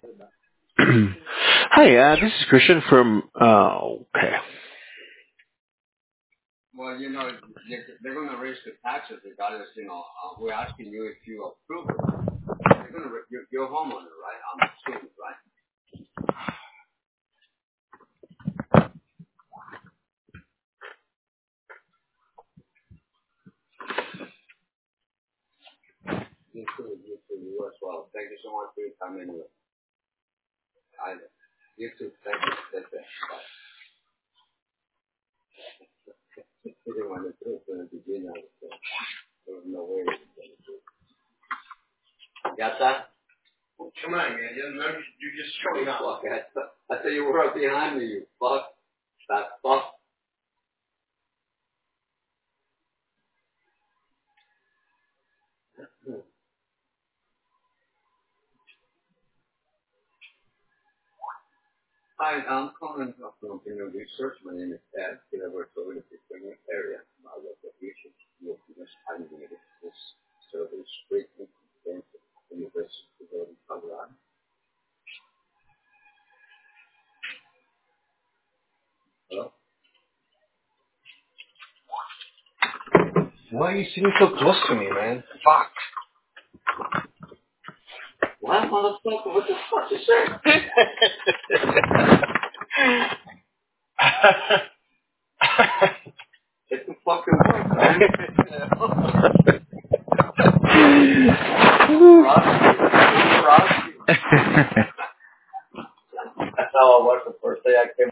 Hi, this is Christian from. Okay. Why are you sitting so close to me, man? Fuck. What, motherfucker? What the fuck is that? Get the fucking work, man. That's how I was the first day I came.